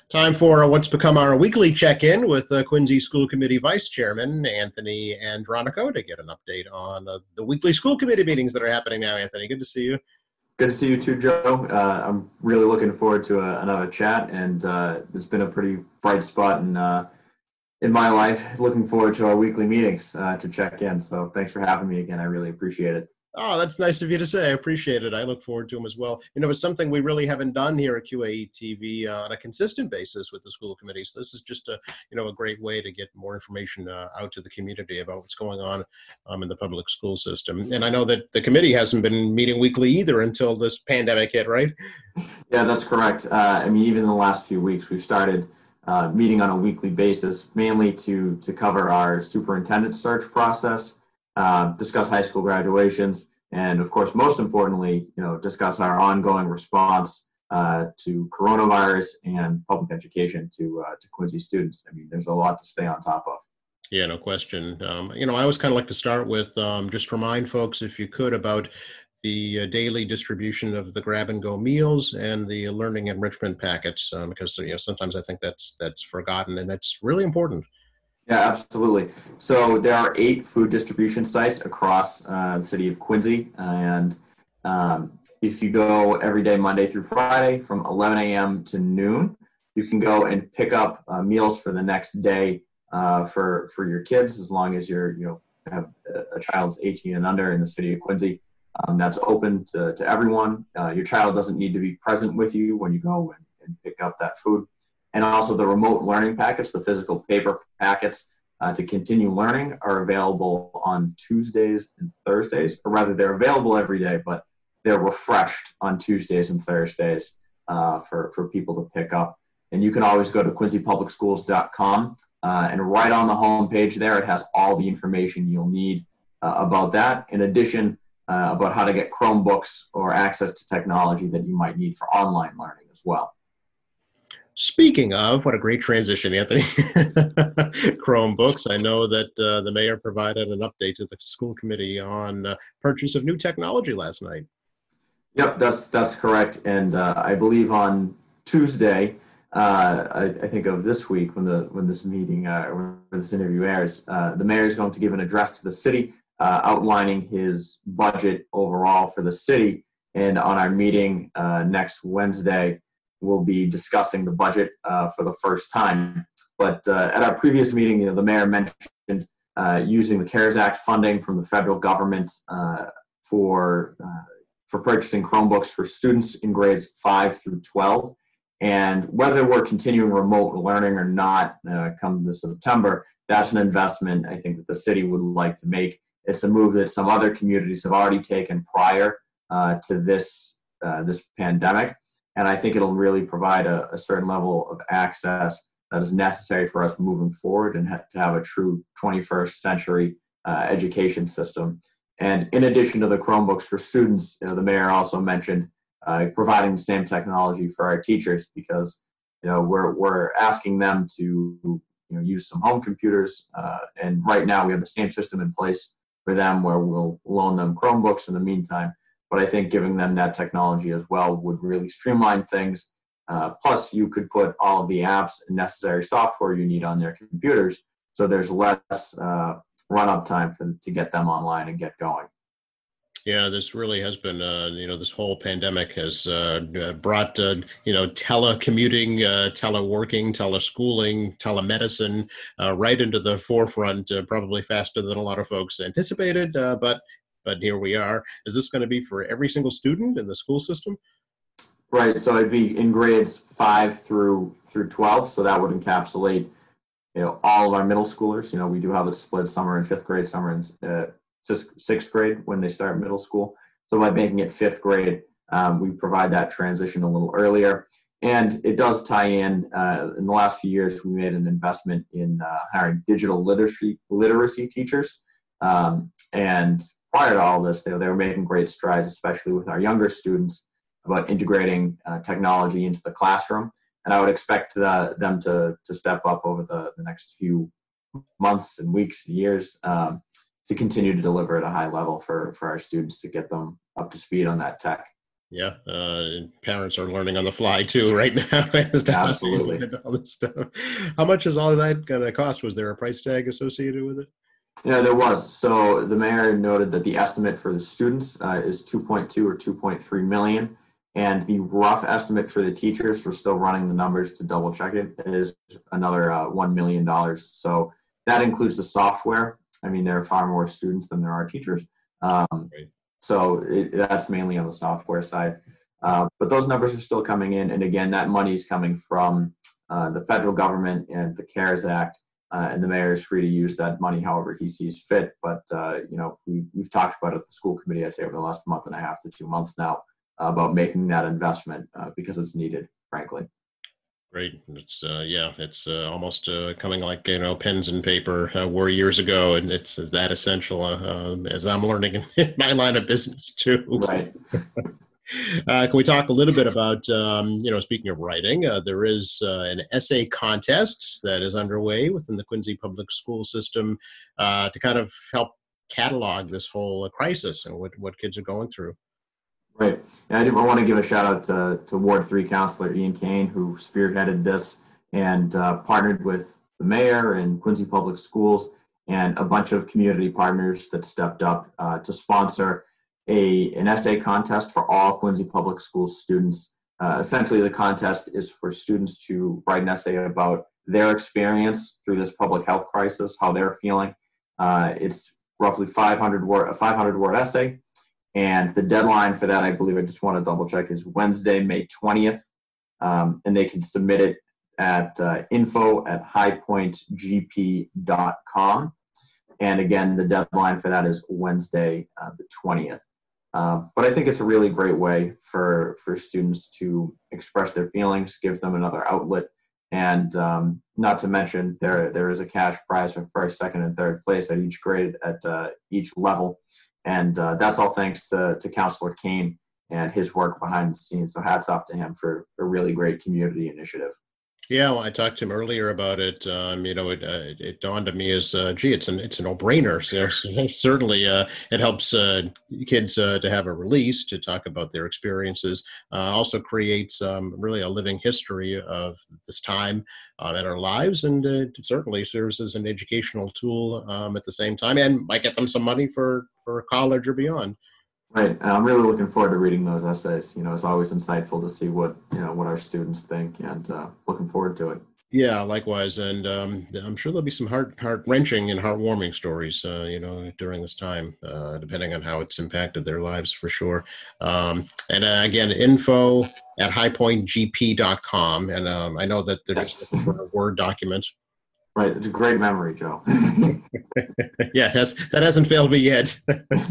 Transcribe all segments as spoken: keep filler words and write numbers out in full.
Time for what's become our weekly check-in with uh, Quincy School Committee Vice Chairman Anthony Andronico to get an update on uh, the weekly school committee meetings that are happening now. Anthony, good to see you. Good to see you too, Joe. Uh, I'm really looking forward to a, another chat, and uh, it's been a pretty bright spot in uh, in my life. Looking forward to our weekly meetings uh, to check in. So thanks for having me again. I really appreciate it. Oh, that's nice of you to say. I appreciate it. I look forward to them as well. You know, it's something we really haven't done here at Q A E T V uh, on a consistent basis with the school committee. So this is just a, you know, a great way to get more information uh, out to the community about what's going on um, in the public school system. And I know that the committee hasn't been meeting weekly either until this pandemic hit, right? Yeah, that's correct. Uh, I mean, even in the last few weeks, we've started uh, meeting on a weekly basis, mainly to to cover our superintendent search process, uh, discuss high school graduations, and of course, most importantly, you know, discuss our ongoing response uh, to coronavirus and public education to uh, to Quincy students. I mean, there's a lot to stay on top of. Yeah, no question. Um, you know, I always kind of like to start with um, just remind folks, if you could, about the uh, daily distribution of the grab and go meals and the learning enrichment packets, um, because you know sometimes I think that's that's forgotten and that's really important. Yeah, absolutely. So there are eight food distribution sites across uh, the city of Quincy, and um, if you go every day, Monday through Friday, from eleven a m to noon, you can go and pick up uh, meals for the next day uh, for for your kids, as long as you're you know have a, a child's eighteen and under in the city of Quincy. Um, that's open to, to everyone. Uh, your child doesn't need to be present with you when you go and, and pick up that food. And also the remote learning packets, the physical paper packets uh, to continue learning are available on Tuesdays and Thursdays, or rather they're available every day, but they're refreshed on Tuesdays and Thursdays uh, for, for people to pick up. And you can always go to quincy public schools dot com uh, and right on the home page there, it has all the information you'll need uh, about that. In addition, uh, about how to get Chromebooks or access to technology that you might need for online learning as well. Speaking of, what a great transition, Anthony. Chromebooks. I know that uh, the mayor provided an update to the school committee on uh, purchase of new technology last night. Yep, that's that's correct. And uh, I believe on Tuesday, uh, I, I think of this week when the when this meeting uh, or when this interview airs, uh, the mayor is going to give an address to the city uh, outlining his budget overall for the city. And on our meeting uh, next Wednesday, we'll be discussing the budget uh, for the first time. But uh, at our previous meeting, you know, the mayor mentioned uh, using the CARES Act funding from the federal government uh, for uh, for purchasing Chromebooks for students in grades five through twelve. And whether we're continuing remote learning or not uh, come this September, that's an investment I think that the city would like to make. It's a move that some other communities have already taken prior uh, to this uh, this pandemic. And I think it'll really provide a, a certain level of access that is necessary for us moving forward and ha- to have a true twenty-first century uh, education system. And in addition to the Chromebooks for students, you know, the mayor also mentioned uh, providing the same technology for our teachers, because you know we're we're asking them to you know use some home computers, uh, and right now we have the same system in place for them where we'll loan them Chromebooks in the meantime. But I think giving them that technology as well would really streamline things. Uh, plus, you could put all of the apps and necessary software you need on their computers, so there's less uh, run-up time for, to get them online and get going. Yeah, this really has been, uh, you know, this whole pandemic has uh, brought, uh, you know, telecommuting, uh, teleworking, teleschooling, telemedicine uh, right into the forefront, uh, probably faster than a lot of folks anticipated, uh, but but here we are. Is this going to be for every single student in the school system? Right. So it'd be in grades five through through twelve. So that would encapsulate, you know, all of our middle schoolers. You know, we do have a split. Some are in fifth grade, some are in uh, sixth grade when they start middle school. So by making it fifth grade, um, we provide that transition a little earlier. And it does tie in. Uh, in the last few years, we made an investment in uh, hiring digital literacy literacy teachers. Um, and prior to all this, they, they were making great strides, especially with our younger students, about integrating uh, technology into the classroom. And I would expect the, them to, to step up over the, the next few months and weeks and years um, to continue to deliver at a high level for, for our students to get them up to speed on that tech. Yeah, uh, and parents are learning on the fly too right now as to how to Absolutely. implement all this stuff. How much is all of that going to cost? Was there a price tag associated with it? Yeah, there was. So the mayor noted that the estimate for the students uh, is two point two or two point three million, and the rough estimate for the teachers, we're still running the numbers to double check it, is another uh, one million dollars. So that includes the software. I mean, there are far more students than there are teachers. Um, Right. so it, that's mainly on the software side. Uh, but those numbers are still coming in. And again, that money is coming from uh, the federal government and the CARES Act. Uh, and the mayor is free to use that money however he sees fit. But, uh, you know, we, we've talked about it at the school committee, I'd say, over the last month and a half to two months now uh, about making that investment uh, because it's needed, frankly. Great. It's uh, yeah, it's uh, almost uh, coming like, you know, pens and paper uh, were years ago, and it's, it's that essential uh, um, as I'm learning in my line of business too. Right. Uh, can we talk a little bit about, um, you know, speaking of writing, uh, there is uh, an essay contest that is underway within the Quincy Public School System uh, to kind of help catalog this whole uh, crisis and what, what kids are going through. Right. And I, do, I want to give a shout out to, to Ward three Councilor Ian Kane, who spearheaded this and uh, partnered with the mayor and Quincy Public Schools and a bunch of community partners that stepped up uh, to sponsor a, an essay contest for all Quincy Public Schools students. Uh, essentially, the contest is for students to write an essay about their experience through this public health crisis, how they're feeling. Uh, it's roughly five hundred word, a five hundred word essay. And the deadline for that, I believe, I just want to double check, is Wednesday, May twentieth. Um, and they can submit it at uh, info at highpointgp dot com. And again, the deadline for that is Wednesday, uh, the twentieth. Uh, but I think it's a really great way for, for students to express their feelings, gives them another outlet. And um, not to mention, there there is a cash prize for first, second, and third place at each grade, at uh, each level. And uh, that's all thanks to, to Councilor Kane and his work behind the scenes. So hats off to him for a really great community initiative. Yeah, well, I talked to him earlier about it. Um, you know, it, uh, it dawned on me as, uh, gee, it's an it's a no-brainer. So certainly, uh, it helps uh, kids uh, to have a release to talk about their experiences. Uh, also creates um, really a living history of this time uh, in our lives, and uh, it certainly serves as an educational tool um, at the same time, and might get them some money for for college or beyond. Right. And I'm really looking forward to reading those essays. You know, it's always insightful to see what, you know, what our students think, and uh, looking forward to it. Yeah, likewise, and um, I'm sure there'll be some heart heart wrenching and heartwarming stories, uh, you know, during this time, uh, depending on how it's impacted their lives for sure. Um, and uh, again, info at highpoint g p dot com, and um, I know that they're Yes. just looking for a Word document. Right. It's a great memory, Joe. Yeah, that's, that hasn't failed me yet.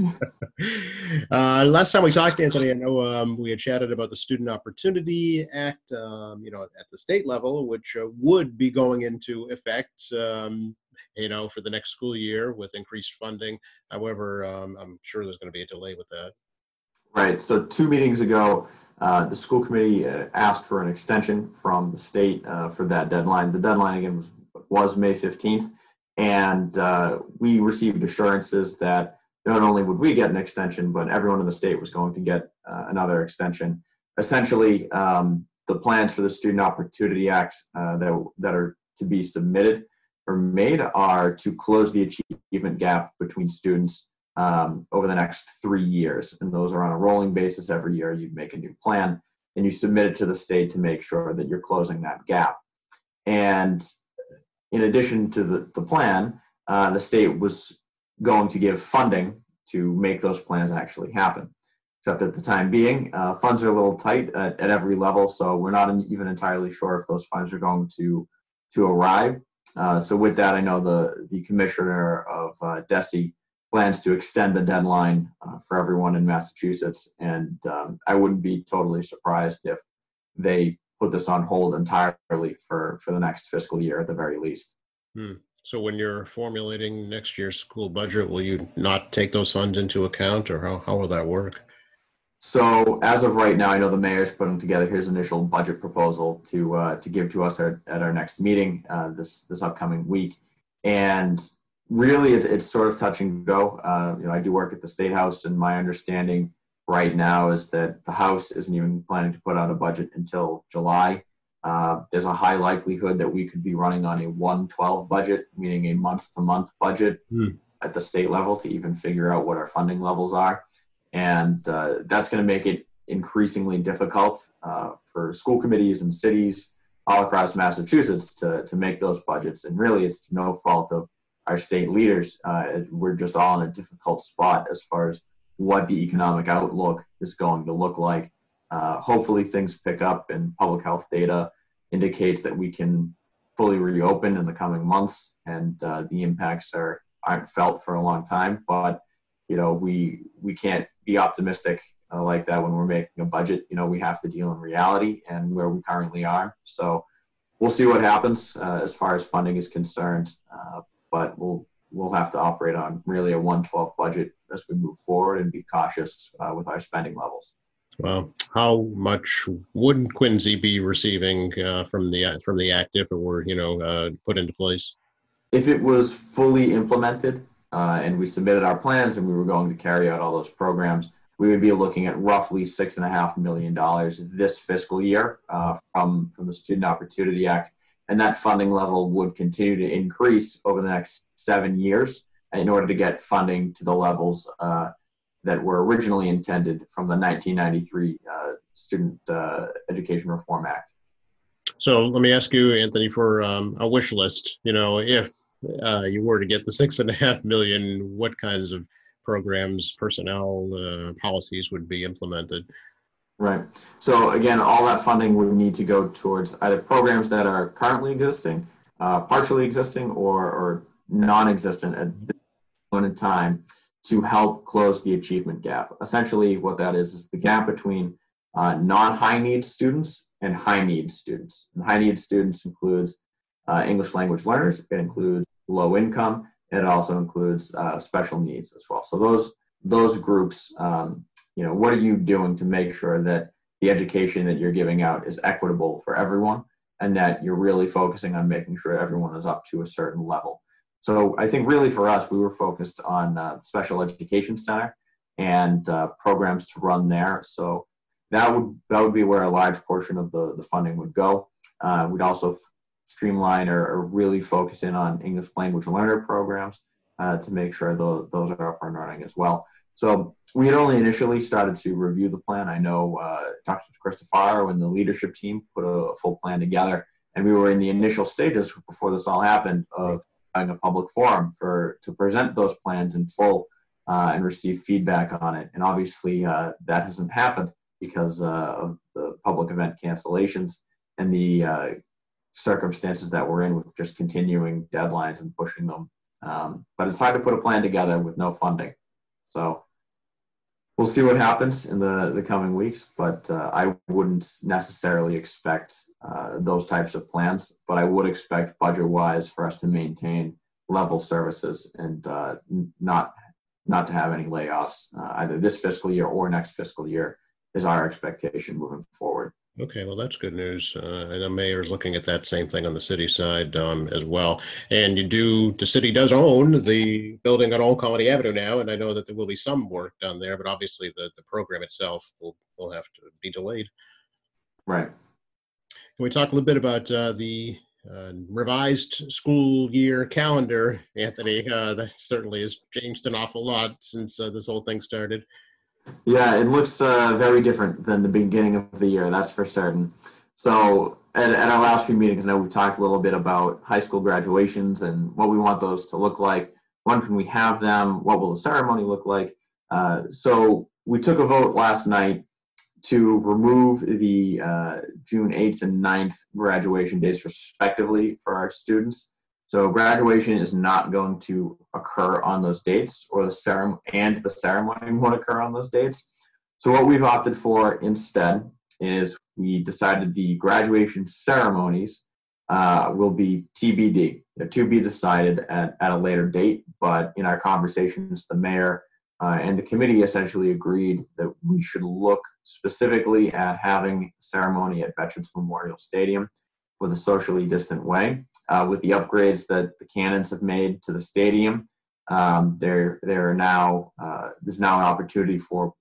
uh, last time we talked, Anthony, I know um, we had chatted about the Student Opportunity Act, um, you know, at the state level, which uh, would be going into effect, um, you know, for the next school year with increased funding. However, um, I'm sure there's going to be a delay with that. Right. So two meetings ago, uh, the school committee uh, asked for an extension from the state uh, for that deadline. The deadline, again, was was May fifteenth, and uh, we received assurances that not only would we get an extension, but everyone in the state was going to get uh, another extension. Essentially, um, the plans for the Student Opportunity Act uh, that, that are to be submitted or made are to close the achievement gap between students um, over the next three years. And those are on a rolling basis. Every year you make a new plan and you submit it to the state to make sure that you're closing that gap. And in addition to the, the plan, uh, the state was going to give funding to make those plans actually happen. Except at the time being, uh, funds are a little tight at, at every level, so we're not in, even entirely sure if those funds are going to to arrive. Uh, so with that, I know the, the commissioner of uh, D E S E plans to extend the deadline uh, for everyone in Massachusetts, and um, I wouldn't be totally surprised if they put this on hold entirely for, for the next fiscal year at the very least. Hmm. So when you're formulating next year's school budget, will you not take those funds into account, or how, how will that work? So as of right now, I know the mayor's putting together his initial budget proposal to uh, to give to us at, at our next meeting uh, this this upcoming week, and really it's, it's sort of touch and go. Uh, you know, I do work at the State House, and my understanding right now is that the House isn't even planning to put out a budget until July. Uh, there's a high likelihood that we could be running on a one twelve budget, meaning a month-to-month budget Hmm. at the state level to even figure out what our funding levels are. And uh, that's going to make it increasingly difficult uh, for school committees and cities all across Massachusetts to, to make those budgets. And really, it's no fault of our state leaders. Uh, we're just all in a difficult spot as far as what the economic outlook is going to look like. Uh, hopefully things pick up and public health data indicates that we can fully reopen in the coming months, and uh, the impacts are aren't felt for a long time. But you know, we we can't be optimistic uh, like that when we're making a budget. You know, we have to deal in reality and where we currently are. So we'll see what happens uh, as far as funding is concerned. Uh, but we'll we'll have to operate on really a one twelve budget as we move forward and be cautious uh, with our spending levels. Well, how much would Quincy be receiving uh, from the from the act if it were, you know, uh, put into place? If it was fully implemented uh, and we submitted our plans and we were going to carry out all those programs, we would be looking at roughly six and a half million dollars this fiscal year uh, from from the Student Opportunity Act, and that funding level would continue to increase over the next seven years in order to get funding to the levels Uh, that were originally intended from the nineteen ninety-three uh, Student uh, Education Reform Act. So let me ask you, Anthony, for um, a wish list. You know, if uh, you were to get the six and a half million, what kinds of programs, personnel, uh, policies would be implemented? Right. So again, all that funding would need to go towards either programs that are currently existing, uh, partially existing, or, or non-existent at this point in time, to help close the achievement gap. Essentially, what that is is the gap between uh, non-high needs students and high needs students. And high needs students includes uh, English language learners. It includes low income. And it also includes uh, special needs as well. So those those groups, um, you know, what are you doing to make sure that the education that you're giving out is equitable for everyone, and that you're really focusing on making sure everyone is up to a certain level? So I think really for us, we were focused on uh, Special Education Center and uh, programs to run there. So that would that would be where a large portion of the, the funding would go. Uh, we'd also f- streamline or, or really focus in on English language learner programs uh, to make sure those, those are up and running as well. So we had only initially started to review the plan. I know uh, Doctor Christofaro and the leadership team put a, a full plan together, and we were in the initial stages before this all happened of a public forum for to present those plans in full uh, and receive feedback on it. And obviously uh, that hasn't happened because uh, of the public event cancellations and the uh, circumstances that we're in with just continuing deadlines and pushing them. Um, but it's hard to put a plan together with no funding. So we'll see what happens in the, the coming weeks, but uh, I wouldn't necessarily expect uh, those types of plans, but I would expect budget-wise for us to maintain level services and uh, not not to have any layoffs uh, either this fiscal year or next fiscal year is our expectation moving forward. Okay, well, that's good news. Uh, and the mayor's looking at that same thing on the city side um, as well. And you do, the city does own the building on Old Colony Avenue now, and I know that there will be some work done there, but obviously the, the program itself will, will have to be delayed. Right. Can we talk a little bit about uh, the uh, revised school year calendar, Anthony? Uh, that certainly has changed an awful lot since uh, this whole thing started. Yeah, it looks uh, very different than the beginning of the year, that's for certain. So at, at our last few meetings, I know we talked a little bit about high school graduations and what we want those to look like. When can we have them? What will the ceremony look like? Uh, so we took a vote last night to remove the uh, June eighth and ninth graduation dates respectively for our students. So graduation is not going to occur on those dates, or the ceremony and the ceremony won't occur on those dates. So what we've opted for instead is we decided the graduation ceremonies uh, will be T B D. They're to be decided at, at a later date, but in our conversations, the mayor uh, and the committee essentially agreed that we should look specifically at having a ceremony at Veterans Memorial Stadium with a socially distant way. Uh, with the upgrades that the Cannons have made to the stadium, um, there there are now uh, there's now an opportunity for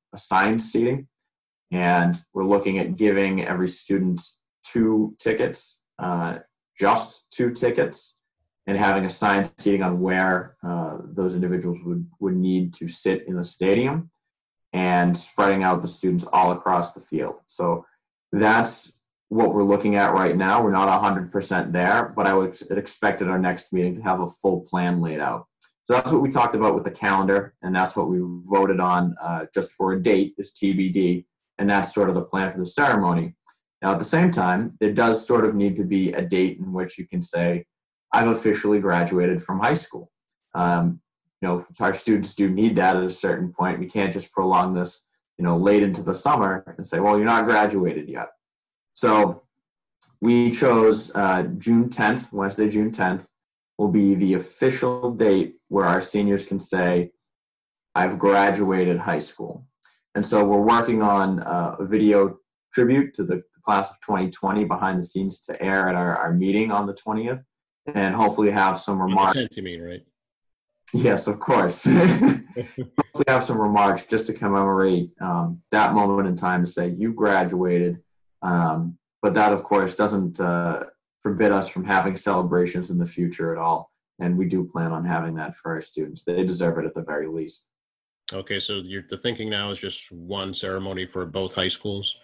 assigned seating. And we're looking at giving every student two tickets, uh, just two tickets, and having assigned seating on where uh, those individuals would, would need to sit in the stadium, and spreading out the students all across the field. So that's what we're looking at right now. We're not one hundred percent there, but I would expect at our next meeting to have a full plan laid out. So that's what we talked about with the calendar, and that's what we voted on uh, just for a date is T B D, and that's sort of the plan for the ceremony. Now, at the same time, there does sort of need to be a date in which you can say, I've officially graduated from high school. Um, you know, our students do need that at a certain point. We can't just prolong this, you know, late into the summer and say, well, you're not graduated yet. So we chose uh, June tenth, Wednesday, June tenth, will be the official date where our seniors can say, I've graduated high school. And so we're working on uh, a video tribute to the class of twenty twenty behind the scenes to air at our, our meeting on the twentieth, and hopefully have some remarks. On the tenth, you mean, right? Yes, of course. Hopefully have some remarks just to commemorate um, that moment in time to say you graduated. Um, but that, of course, doesn't uh, forbid us from having celebrations in the future at all. And we do plan on having that for our students. They deserve it at the very least. Okay, so you're, the thinking now is just one ceremony for both high schools?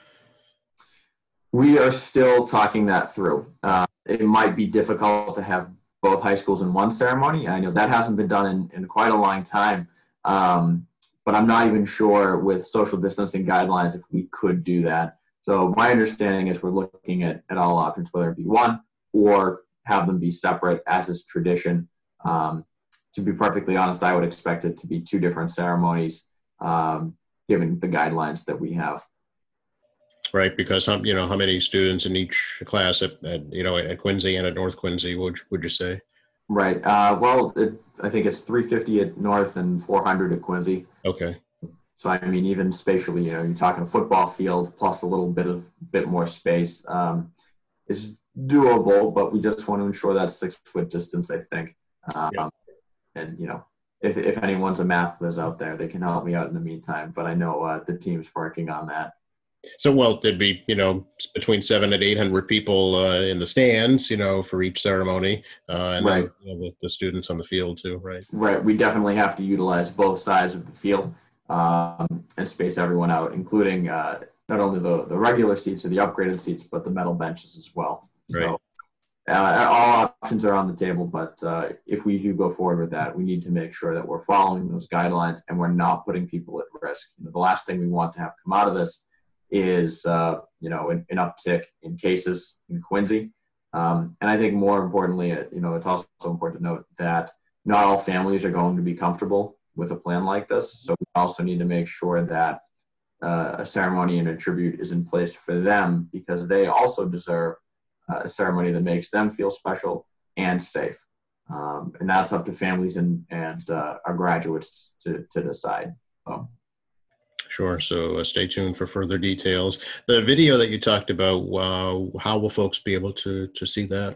We are still talking that through. Uh, it might be difficult to have both high schools in one ceremony. I know that hasn't been done in, in quite a long time. Um, but I'm not even sure with social distancing guidelines if we could do that. So my understanding is we're looking at, at all options, whether it be one or have them be separate as is tradition. Um, to be perfectly honest, I would expect it to be two different ceremonies, um, given the guidelines that we have. Right, because um, you know, how many students in each class at, at you know at Quincy and at North Quincy would would you say? Right. Uh, well, it, I think it's three fifty at North and four hundred at Quincy. Okay. So I mean, even spatially, you know, you're talking a football field plus a little bit of bit more space. Um, it's doable, but we just want to ensure that six foot distance. I think, um, yeah. And you know, if if anyone's a math whiz out there, they can help me out in the meantime. But I know uh, the team's working on that. So, well, there'd be, you know, between seven and eight hundred people uh, in the stands, you know, for each ceremony, uh, and right. then, you know, the, the students on the field too, right? Right. We definitely have to utilize both sides of the field um, and space everyone out, including uh, not only the, the regular seats or the upgraded seats, but the metal benches as well. Right. So uh, all options are on the table, but uh, if we do go forward with that, we need to make sure that we're following those guidelines and we're not putting people at risk. You know, the last thing we want to have come out of this is, uh, you know, an, an uptick in cases in Quincy. Um, and I think more importantly, you know, it's also important to note that not all families are going to be comfortable with a plan like this. So we also need to make sure that uh, a ceremony and a tribute is in place for them, because they also deserve uh, a ceremony that makes them feel special and safe. Um, and that's up to families and, and uh, our graduates to, to decide. So. Sure. So uh, stay tuned for further details. The video that you talked about, uh, how will folks be able to to see that?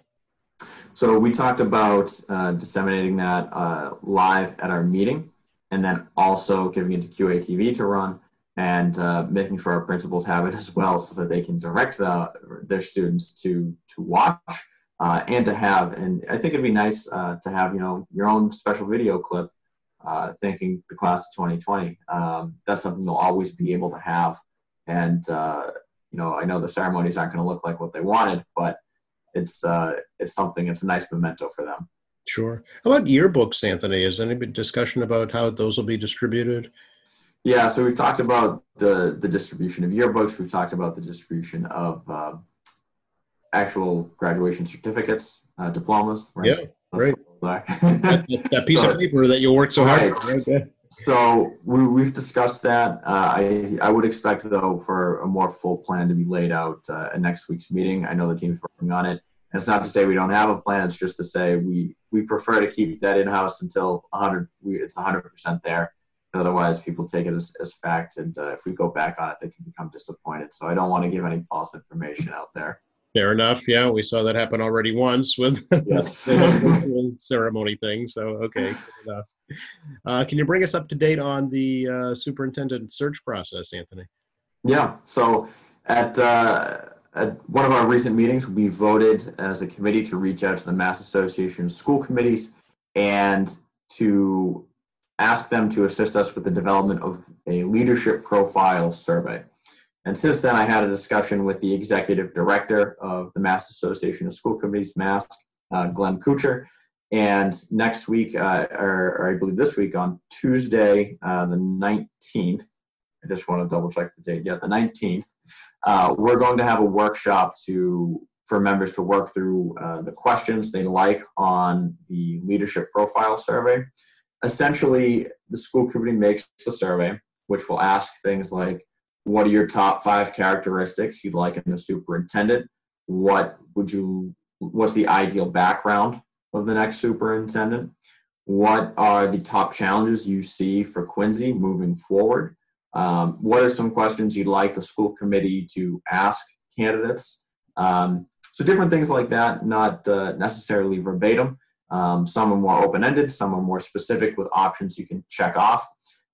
So we talked about uh, disseminating that uh, live at our meeting, and then also giving it to Q A T V to run, and uh, making sure our principals have it as well, so that they can direct the, their students to to watch uh, and to have. And I think it'd be nice uh, to have, you know, your own special video clip. Uh, thanking the class of twenty twenty. Um, that's something they'll always be able to have. And, uh, you know, I know the ceremonies aren't going to look like what they wanted, but it's uh, it's something, it's a nice memento for them. Sure. How about yearbooks, Anthony? Is there any discussion about how those will be distributed? Yeah, so we've talked about the, the distribution of yearbooks. We've talked about the distribution of uh, actual graduation certificates, uh, diplomas. Right? Yeah, That's right. that, that piece so, of paper that you worked so right. hard for. Okay. So we, we've discussed that. Uh, I, I would expect, though, for a more full plan to be laid out uh, at next week's meeting. I know the team's working on it. And it's not to say we don't have a plan. It's just to say we, we prefer to keep that in-house until one hundred, we, it's one hundred percent there. Otherwise, people take it as, as fact. And uh, if we go back on it, they can become disappointed. So I don't want to give any false information out there. Fair enough. Yeah, we saw that happen already once with yes. the ceremony thing. So, okay, good enough. Uh, can you bring us up to date on the uh, superintendent search process, Anthony? Yeah. So at, uh, at one of our recent meetings, we voted as a committee to reach out to the Mass Association of School Committees and to ask them to assist us with the development of a leadership profile survey. And since then, I had a discussion with the executive director of the Mass Association of School Committees, MASC, uh, Glenn Kuchar. And next week, uh, or, or I believe this week on Tuesday, uh, the nineteenth, I just want to double check the date. Yeah, the nineteenth, uh, we're going to have a workshop to for members to work through uh, the questions they like on the leadership profile survey. Essentially, the school committee makes the survey, which will ask things like, what are your top five characteristics you'd like in a superintendent? What would you, what's the ideal background of the next superintendent? What are the top challenges you see for Quincy moving forward? Um, what are some questions you'd like the school committee to ask candidates? Um, so different things like that, not uh, necessarily verbatim. Um, some are more open-ended, some are more specific with options you can check off.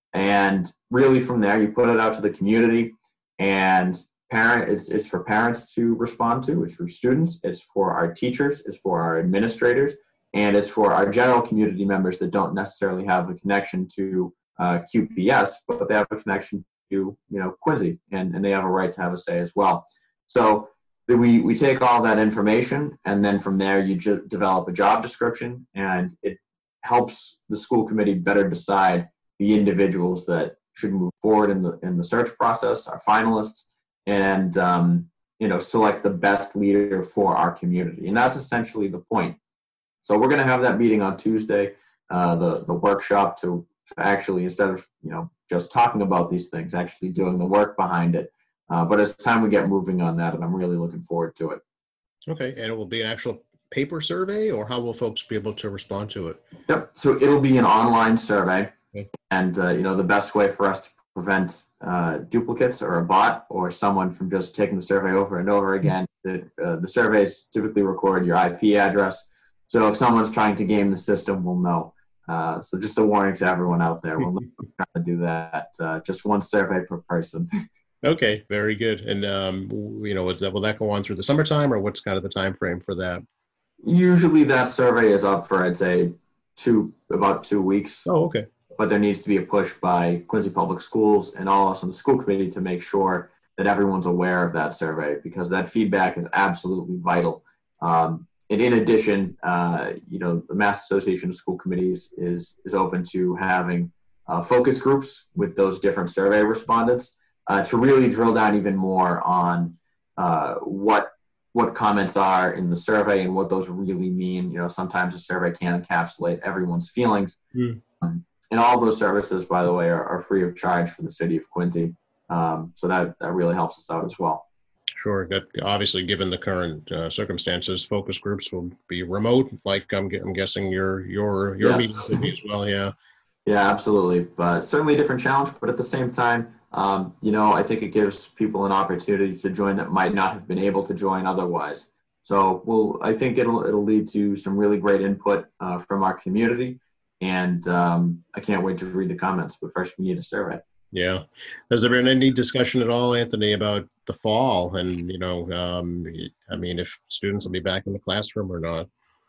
And really from there, you put it out to the community, and parent, it's, it's for parents to respond to, it's for students, it's for our teachers, it's for our administrators, and it's for our general community members that don't necessarily have a connection to uh, Q P S, but they have a connection to, you know, Quincy, and, and they have a right to have a say as well. So we, we take all that information, and then from there you ju- develop a job description, and it helps the school committee better decide the individuals that should move forward in the in the search process, our finalists, and um, you know, select the best leader for our community. And that's essentially the point. So we're going to have that meeting on Tuesday, uh, the the workshop to, to actually, instead of you know just talking about these things, actually doing the work behind it. Uh, but it's time we get moving on that, and I'm really looking forward to it. Okay, and it will be an actual paper survey, or how will folks be able to respond to it? Yep. So it'll be an online survey. Okay. And, uh, you know, the best way for us to prevent uh, duplicates or a bot or someone from just taking the survey over and over again, the, uh, the surveys typically record your I P address. So if someone's trying to game the system, we'll know. Uh, so just a warning to everyone out there, we'll try to do that. Uh, just one survey per person. Okay, very good. And, um, you know, will that, will that go on through the summertime, or what's kind of the time frame for that? Usually that survey is up for, I'd say, two about two weeks. Oh, okay. But there needs to be a push by Quincy Public Schools and all of us on the school committee to make sure that everyone's aware of that survey, because that feedback is absolutely vital. Um, and in addition, uh, you know, the Mass Association of School Committees is is open to having uh, focus groups with those different survey respondents uh, to really drill down even more on uh, what what comments are in the survey and what those really mean. You know, sometimes a survey can encapsulate everyone's feelings. Mm. Um, And all those services, by the way, are, are free of charge for the city of Quincy. Um, so that, that really helps us out as well. Sure. That obviously, given the current uh, circumstances, focus groups will be remote. Like I'm, I'm guessing your your your yes. meetings will be as well. Yeah. Yeah, absolutely. But certainly a different challenge. But at the same time, um, you know, I think it gives people an opportunity to join that might not have been able to join otherwise. So, well, I think it'll it'll lead to some really great input uh, from our community. And um, I can't wait to read the comments, but first we need a survey. Yeah. Has there been any discussion at all, Anthony, about the fall? And, you know, um, I mean, if students will be back in the classroom or not?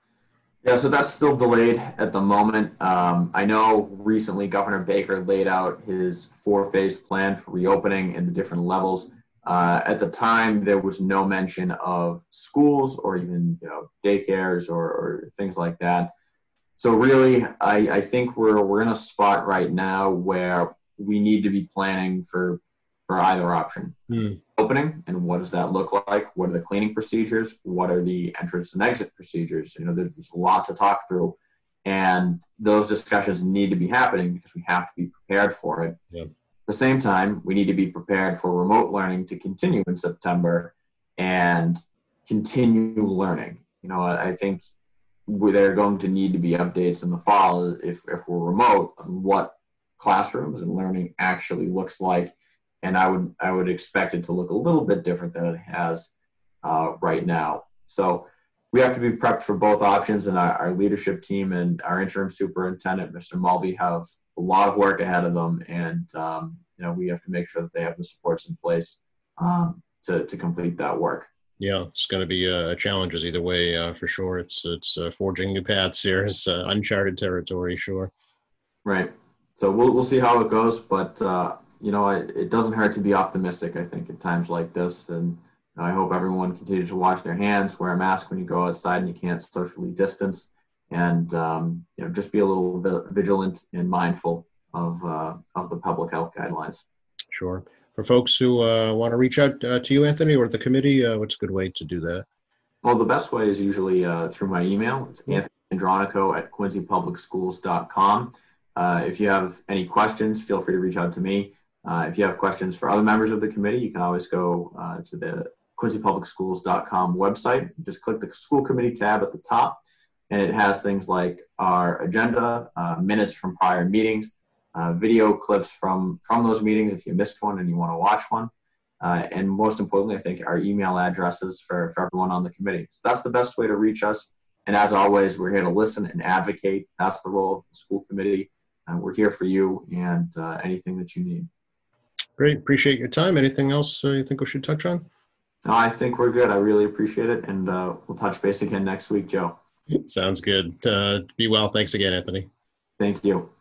Yeah, so that's still delayed at the moment. Um, I know recently Governor Baker laid out his four-phase plan for reopening in the different levels. Uh, at the time, there was no mention of schools or even, you know, daycares or, or things like that. So really, I, I think we're we're in a spot right now where we need to be planning for for either option. Hmm. Opening, and what does that look like? What are the cleaning procedures? What are the entrance and exit procedures? You know, there's a lot to talk through, and those discussions need to be happening because we have to be prepared for it. Yeah. At the same time, we need to be prepared for remote learning to continue in September and continue learning. You know, I think there are going to need to be updates in the fall if, if we're remote on what classrooms and learning actually looks like. And I would I would expect it to look a little bit different than it has uh, right now. So we have to be prepped for both options, and our, our leadership team and our interim superintendent, Mister Mulvey, have a lot of work ahead of them, and um, you know, we have to make sure that they have the supports in place um, to to complete that work. Yeah, it's going to be uh, challenges either way, uh, for sure. It's it's uh, forging new paths here. It's uh, uncharted territory, sure. Right. So we'll we'll see how it goes, but uh, you know, it, it doesn't hurt to be optimistic, I think, at times like this, and I hope everyone continues to wash their hands, wear a mask when you go outside and you can't socially distance, and um, you know, just be a little bit vigilant and mindful of uh, of the public health guidelines. Sure. For folks who uh, want to reach out uh, to you, Anthony, or the committee, uh, what's a good way to do that? Well, the best way is usually uh, through my email. It's anthony andronico at quincy public schools dot com. Uh, if you have any questions, feel free to reach out to me. Uh, if you have questions for other members of the committee, you can always go uh, to the quincy public schools dot com website. Just click the school committee tab at the top, and it has things like our agenda, uh, minutes from prior meetings, uh, video clips from, from those meetings if you missed one and you want to watch one. Uh, and most importantly, I think our email addresses for, for everyone on the committee. So that's the best way to reach us. And as always, we're here to listen and advocate. That's the role of the school committee. And we're here for you and uh, anything that you need. Great. Appreciate your time. Anything else uh, you think we should touch on? No, I think we're good. I really appreciate it. And uh, we'll touch base again next week, Joe. Sounds good. Uh, be well. Thanks again, Anthony. Thank you.